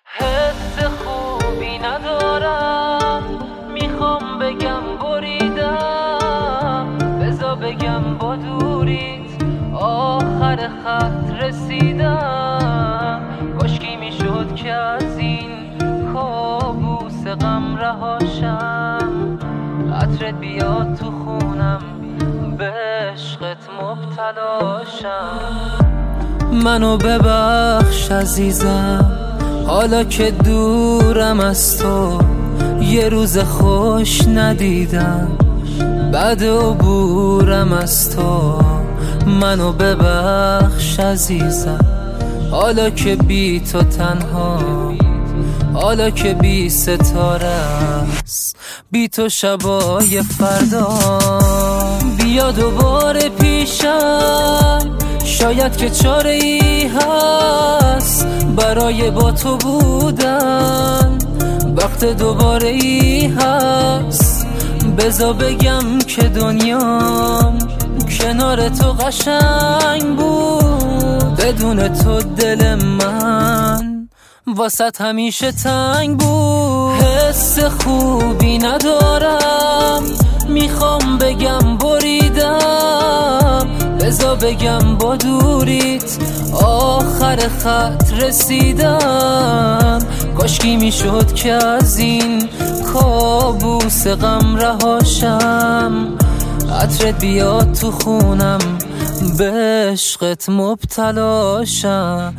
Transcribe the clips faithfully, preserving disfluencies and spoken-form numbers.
حس خوبی ندارم، میخوام بگم بریدم، بذار بگم با دوریت آخر خط رسیدم. کاشکی میشد که از این کابوس غم رهاشم، عطرت بیاد تو خونم به عشقت مبتلاشم. منو ببخش عزیزم حالا که دورم از تو، یه روز خوش ندیدم بعد عبورم از تو. منو ببخش عزیزم حالا که بی تو تنها، حالا که بی ستاره است بی تو شبای فردا. بیا دوباره پیشم، شاید که چاره ای هست برای با تو بودن، وقت دوباره ای هست. بذار بگم که دنیام کنار تو قشنگ بود، بدون تو دل من واسط همیشه تنگ بود. حس خوبی ندارم، میخوام بگم بریدم، بذار بگم با دوریت آخر خط رسیدم. کاشکی میشد که از این کابوس غم رهاشم، عطرت بیاد تو خونم به عشقت مبتلاشم.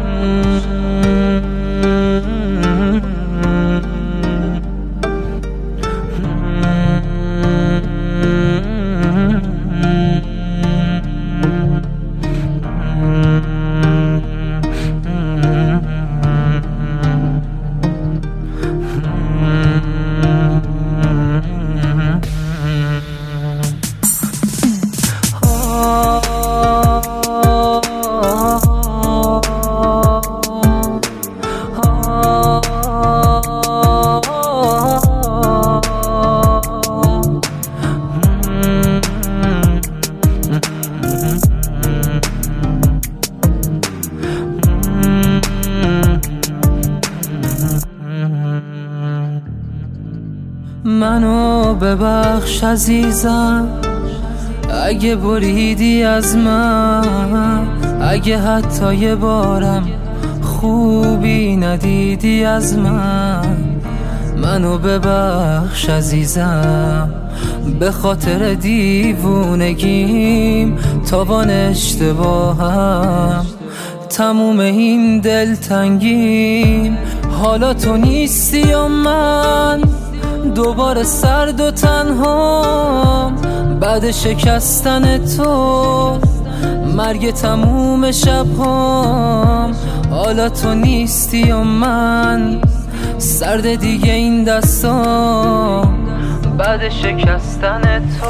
منو ببخش عزیزم اگه بریدی از من، اگه حتی یه بارم خوبی ندیدی از من. منو ببخش عزیزم به خاطر دیوونگیم، تاوان اشتباهم، تموم این دلتنگیم. حالا تو نیستی و من دوباره سرد و تنها، بعد شکستن تو مرگ تموم شبهام. حالا تو نیستی و من سرد دیگه این دستام، بعد شکستن تو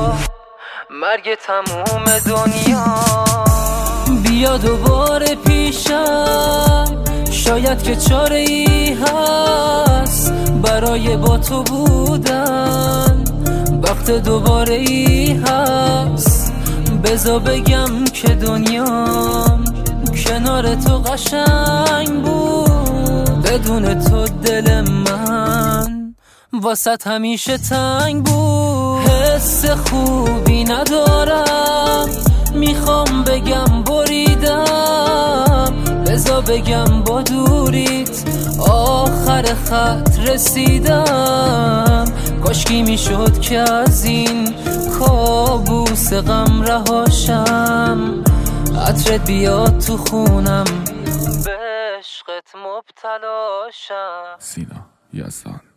مرگ تموم دنیا. بیا دوباره پیشم، شاید که چاره ای هست برای با تو بودن، وقت دوباره ای هست. بذار بگم که دنیام کنار تو قشنگ بود، بدون تو دل من واسط همیشه تنگ بود. حس خوبی ندارم، میخوام بگم بریدم، بذار بگم با دوریت آخر خط رسیدم. کاشکی میشد که از این کابوس غم رهاشم، عطرت بیاد تو خونم به عشقت مبتلاشم. سینا یزدان.